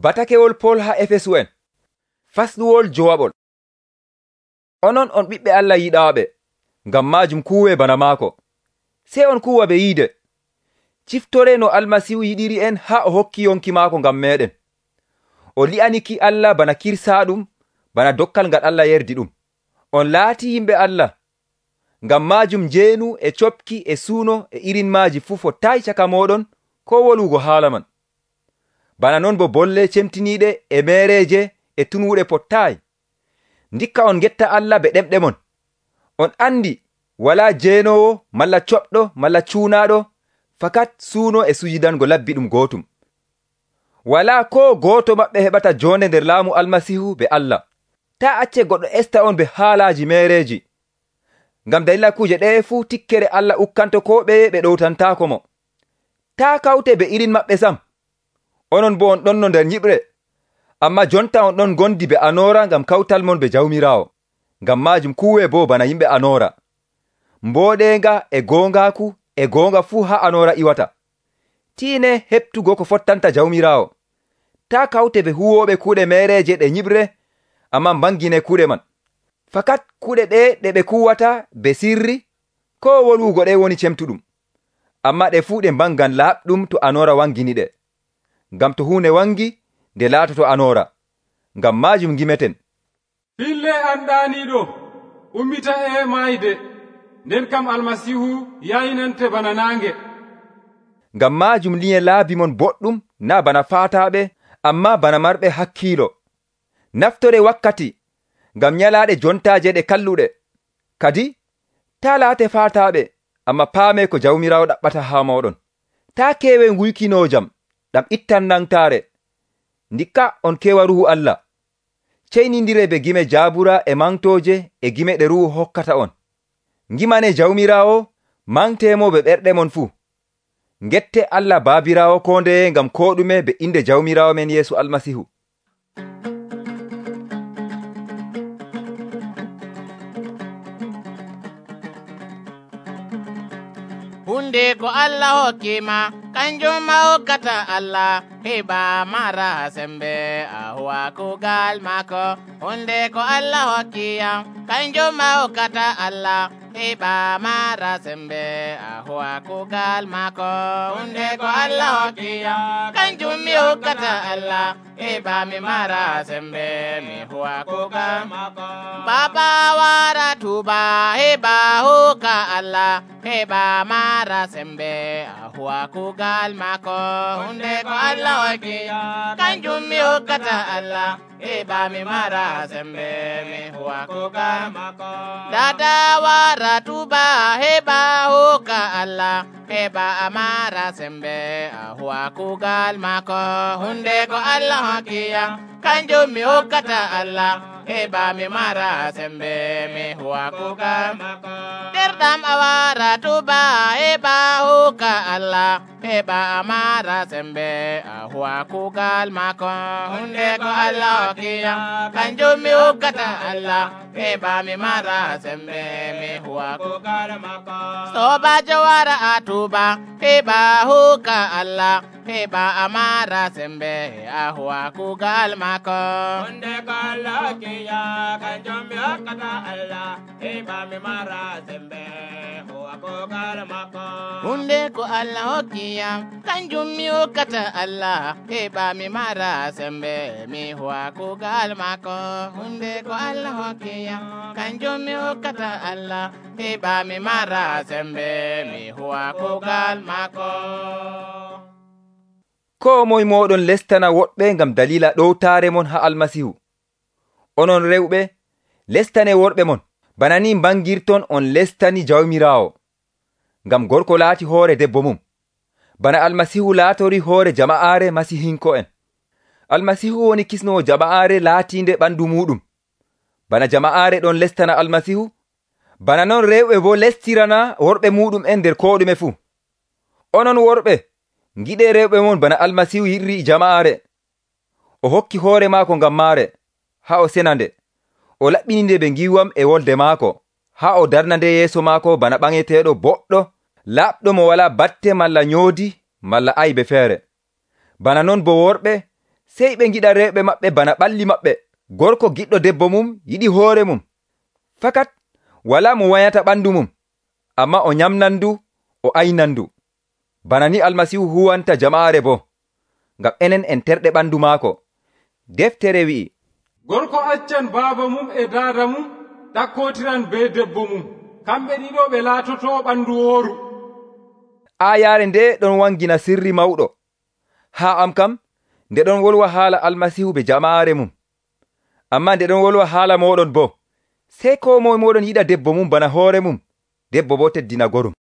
Batakewol Pol ha Efesu'en fasluwol jowaɓol. Onon on ɓiɓɓe Allah yiɗaaɓe, ngam majum kuwe bana maako. Sey on kuwa be yiide. Ciftore no Almasihu yiɗiri en ha o hokki yonki maako ngam meɗen. O li'aniki Allah bana kirsaɗum, bana dokkal ngal Allah yerdi ɗum. On laati yimɓe Allah. Ngam majum jeenu e copki e suuno e irin maaji fu fottayi caka moɗon ko wolugo haala man. Bana non bo bolle cemtiniɗe e mereje e tunuɗe pottayi. Ndikka on getta Allah be ɗemɗe mon. On andi wala jeenowo malla coɓɗo malla cuunaɗo, fakat suuno e sujidango labbi ɗum gotum. Wala ko goto maɓɓe heɓata jonde nder laamu Almasihu be Allah. Ta acce goɗɗo esta on be haalaji mereji. Ngam dalila kuje ɗe fu tikkere Allah ukkanto ko ɓe ɗowtantako mo. Ta kawte be irin maɓɓe sam. Onon bo on ɗonno nder nyiɓre. Amma jonta on ɗon gondi be anora ngam kawtal mon be jawmirawo. Ngam majum kuwe bo bana yimɓe anora. Mboɗenga e gonga fu ha anora iwata. Tiine heptugo ko fottanta jawmirawo. Ta kawte be huwoɓe kuɗe mereje ɗe nyiɓre, amma bangine kuɗe man. Fakat kuɗe ɗe ɓe kuwata be sirri, ko wolugo ɗe woni cemtuɗum. Amma ɗe fu ɗe bangan laaɓɗum to anora wangini ɗe. Ngam to hunde wangi, nde laatoto anora. Ngam majum gimeten. Fille andaniɗo ummita e mayde, nden kam Almasihu yaynante bana nange. Ngam majum liye laabi mon boɗɗum na bana faataɓe, amma bana marɓe hakkilo. Naftore wakkati ngam nyalaɗe jontaje ɗe kalluɗe. Kadi ta laate faataɓe, amma paame ko jawmirawo ɗaɓɓata ha moɗon. Ta kewe nguykinojam ɗam ittan nangtare. Ndikka on kewa ruhu Allah. Ceynindire be gime jabura e mangtoje e gime ɗe ruhu hokkata on. Ngimane jawmirawo, mangtemo be ɓerɗe mon fu. Ngette Allah babirawo ko ndeye ngam ko ɗume be inde jawmirawo men Yesu Almasihu. Hunde ko Allah hokkima, kanjum ma hokkata Allah, heɓa mara sembe a huwa kugal mako. Hunde ko Allah hokkiyam, kanjum ma hokkata Allah, heɓa mara sembe a huwa kugal mako. Hunde ko Allah hokkiyam, kanjum mi hokkata Allah, heɓa mi mara sembe mi huwa kugal mako. Baba wara tuba, heɓa hokka Allah, heɓa mara sembe a huwa kugal mako. Hunde ko Allah hokkiyam, kanjum mi hokkata Allah, heɓa mi mara sembe mi huwa kugal mako. Dada wara tuba, heɓa hokka Allah, heɓa amara sembe a huwa kugal mako. Hunde ko Allah hokkiyam, kanjum mi hokkata Allah, heɓa mi mara sembe mi huwa kugal mako. Derɗam awara tuba, heɓa hokka Allah, heɓa amara sembe a huwa kugal mako. Hunde ko Allah hokkiyam, kanjum mi hokkata Allah, heɓa mi mara sembe mi huwa kugal mako. Sobajo wara a tuba, heɓa hokka Allah, heɓa amara sembe a huwa kugal mako. Hunde ko Allah hokkiyam, kanjum mi hokkata Allah, heɓa mi mara sembe huwa kugal mako. Hunde ko Allah hokkiyam, kanjum mi hokkata Allah, heɓa mi mara sembe mi huwa kugal mako. Hunde ko Allah hokkiyam, kanjum mi hokkata Allah, heɓa mi mara sembe mi huwa kugal mako. Ko moy moɗon lestana woɗɓe ngam dalila ɗowtare mon ha Almasihu. Onon rewɓe, lestane worɓe mon, bana ni bangirton on lestani jawmirawo. Ngam gorko laati hoore debbo mum, bana Almasihu laatori hoore jama'are masihinko en. Almasihu woni kisnowo jama'are laatinde ɓandu muɗum. Bana jama'are ɗon lestana Almasihu, bana non rewɓe bo lestirana worɓe muɗum en nder ko ɗume fu. Onon worɓe, giɗe rewɓe mon bana Almasihu yirri jama'are. O hokki hoore maako ngam maare, ha o senande. O laɓɓininde be giwam e wolde maako, ha o darnande yeeso maako bana ɓaŋeteɗo boɗɗo, laaɓɗo mo wala batte malla nyoodi malla aybe feere. Bana non bo worɓe, sey ɓe giɗa rewɓe maɓɓe bana ɓalli maɓɓe. Gorko giɗɗo debbo mum yiɗi hoore mum. Fakat wala mo wayata ɓandu mum, amma o nyamnandu, o aynandu. Bana ni Almasihu huwanta jama'are bo, ngam enen en terɗe ɓandu maako. Deftere wi'i, gorko accan baaba mum e daada mum ɗakkotiran be debbo mum, kamɓe ɗiɗo ɓe laatoto ɓandu wooru. Ayare nde ɗon wangina sirri mawɗo. Ha am kam nde ɗon wolwa haala Almasihu be jama'are mum. Amma nde ɗon wolwa haala moɗon bo, sey ko moye moɗon yiɗa debbo mum bana hoore mum, debbo bo teddina gorum.